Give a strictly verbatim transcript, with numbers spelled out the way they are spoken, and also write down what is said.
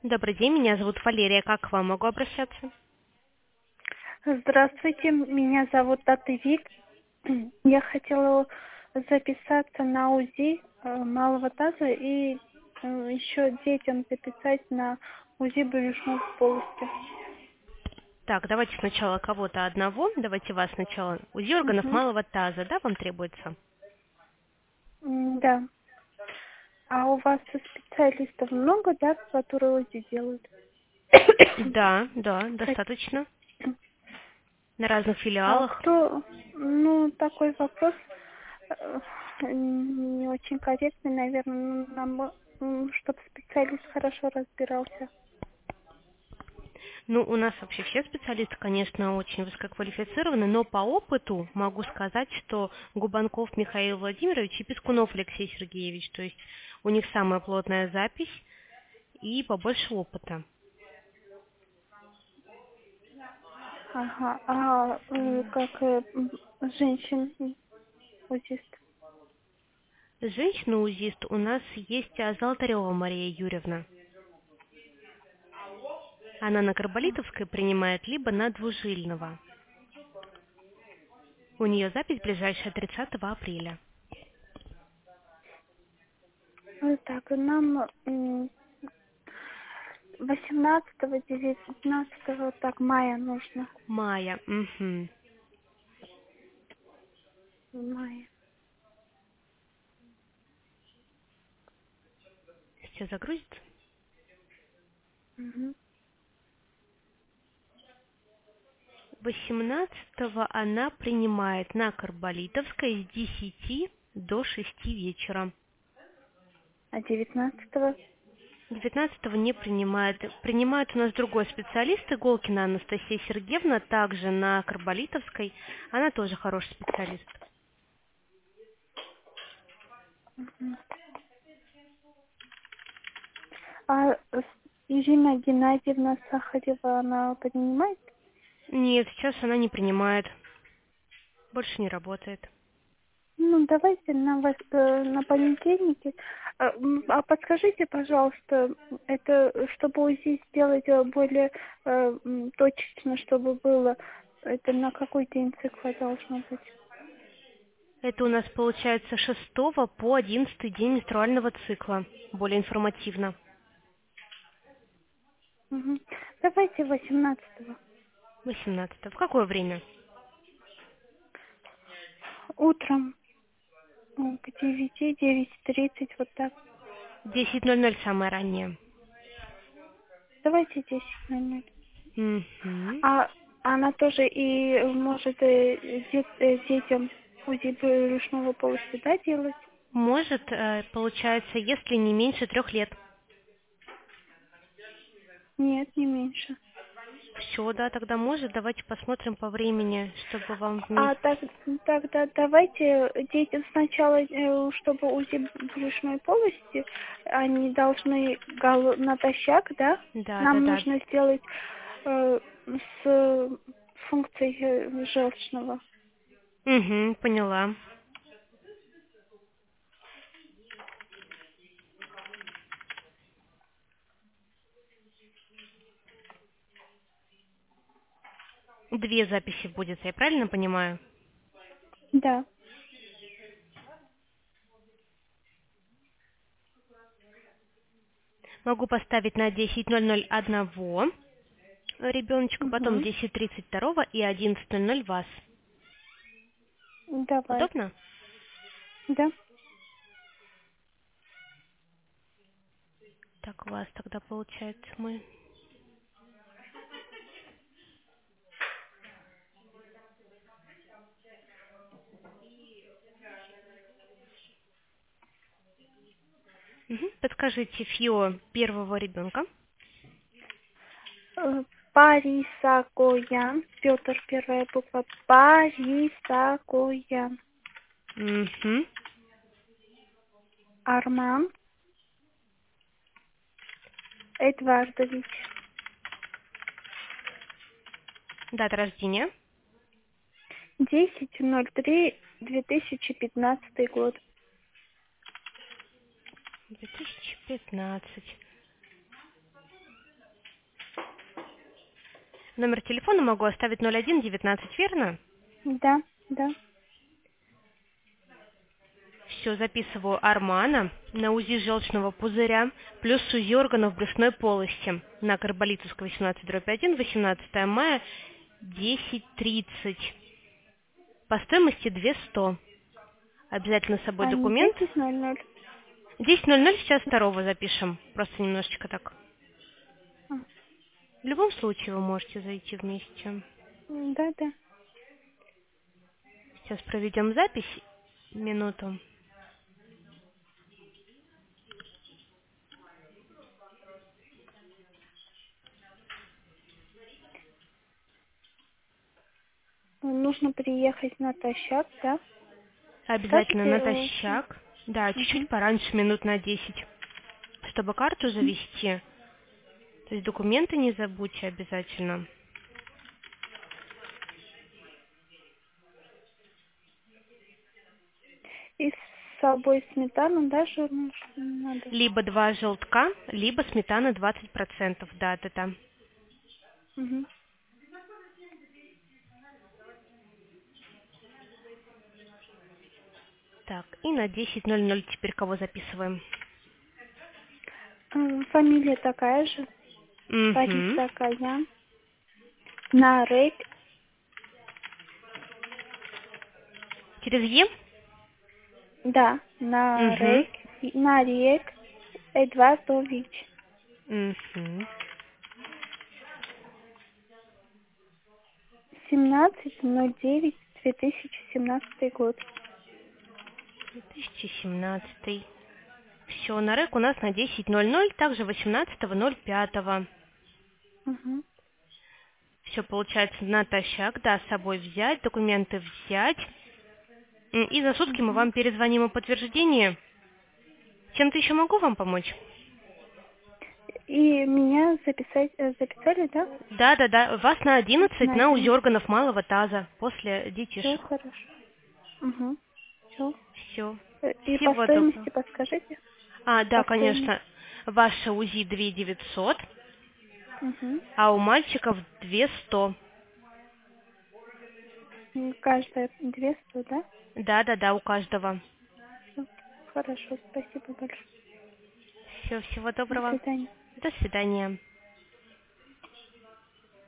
Добрый день, меня зовут Валерия. Как к вам могу обращаться? Здравствуйте, меня зовут Татывик. Я хотела записаться на УЗИ э, малого таза и э, еще детям записать на УЗИ брюшной полости. Так, давайте сначала кого-то одного. Давайте вас сначала. УЗИ органов Мгм. малого таза, да, вам требуется? М, Да. А у вас специалистов много, да, которые УЗИ делают? Да, да, Хот- достаточно. На разных А филиалах. кто, ну, такой вопрос э, не очень корректный, наверное, нам, чтобы специалист хорошо разбирался. Ну, у нас вообще все специалисты, конечно, очень высококвалифицированы, но по опыту могу сказать, что Губанков Михаил Владимирович и Пискунов Алексей Сергеевич, то есть у них самая плотная запись и побольше опыта. Ага, а э, как э, м, женщин аутист? Женщина-узист у нас есть а, Золотарева Мария Юрьевна. Она на Карболитовской принимает, либо на Двужильного. У нее запись ближайшая тридцатого апреля. Ну так, нам м, восемнадцатого, девятнадцатого, так, мая нужно. Мая. Угу. Мая. Сейчас загрузится. Мгм. восемнадцатого она принимает на Карболитовской с десяти до шести вечера. А девятнадцатого? девятнадцатого не принимает. Принимает у нас другой специалист, Иголкина Анастасия Сергеевна, также на Карболитовской. Она тоже хороший специалист. Мгм. А с- Ирина Геннадьевна Сахарева, она принимает? Нет, сейчас она не принимает. Больше не работает. Ну, давайте на, вос- э, на понедельнике. А, м, а подскажите, пожалуйста, это чтобы УЗИ сделать э, более э, м, точечно, чтобы было, это на какой день цикла должно быть? Это у нас получается шестого по одиннадцатый день менструального цикла. Более информативно. Мгм. Давайте восемнадцатого. восемнадцатого. В какое время? Утром м, к девяти, девять тридцать, вот так. десять ноль ноль самое раннее. Давайте десять ноль ноль. Мгм. А она тоже и может э, де- э, детям УЗИ брюшного полости, да, делать? Может, э, получается, если не меньше трех лет. Нет, не меньше. Все, да, тогда может. Давайте посмотрим по времени, чтобы вам А вместе. так, тогда давайте детям сначала, э, чтобы УЗИ брюшной полости, они должны гал- натощак, да? Да, да, Нам да. нужно сделать э, с функцией э, желчного. Угу, поняла. Две записи будет, я правильно понимаю? Да. Могу поставить на десять ноль ноль одного ребеночка, потом Угу. десять тридцать второго и одиннадцать ноль ноль вас. Давай. Удобно? Да. Так, у вас тогда получается мы. Мгм. Подскажите ФИО первого ребенка. Э, Парисакоян. Петр, первая буква. Парисакоян. Угу. Арман Эдвардович. Дата рождения. десять ноль три две тысячи пятнадцатый год. две тысячи пятнадцать. Номер телефона могу оставить ноль один девятнадцать, верно? Да, да. Все, записываю Армана на УЗИ желчного пузыря, плюс УЗИ органов брюшной полости на Карболитовского восемнадцать дробь один, восемнадцатое мая, десять тридцать. По стоимости две сто. Обязательно с собой А не документ. десять ноль ноль? десять ноль ноль сейчас второго запишем. Просто немножечко так. А, В любом случае вы можете зайти вместе. да, да. Сейчас проведем запись. Минуту. Нужно приехать натощак, да? Обязательно Скажите, э, натощак. Да, чуть-чуть мгм. пораньше, минут на десять. Чтобы карту завести. То есть документы не забудьте обязательно. И с собой сметану, да, жирную что надо? Либо два желтка, либо сметана двадцать процентов. Да, да, да. Мгм. Так, и на десять ноль ноль теперь кого записываем? М, Фамилия такая же. Угу. Лариса Каян. Нарек. Через Е? Да, Нарек. Угу. Нарек Эдвардович. Угу. семнадцать ноль девять две тысячи семнадцатый год. две тысячи семнадцатый. Все, на рэк у нас на десять ноль ноль, также восемнадцатого ноль пятого. Угу. Все получается натощак, да, с собой взять, документы взять. М, И за сутки мы Угу. вам перезвоним о подтверждении. Чем-то еще могу вам помочь? И меня записать, э, записали, да? Да, да, да. Вас на одиннадцать На на УЗИ один. органов малого таза после Все детишек. хорошо. Угу. Все. Все. И по Всего доброго. стоимости подскажите? А, да, По стоимости. конечно. Ваше УЗИ две девятьсот, Угу. а у мальчиков две сто. Каждая двести, да? Да, да, да, у каждого. Всё. Хорошо, спасибо большое. Все, всего До доброго. свидания. До свидания.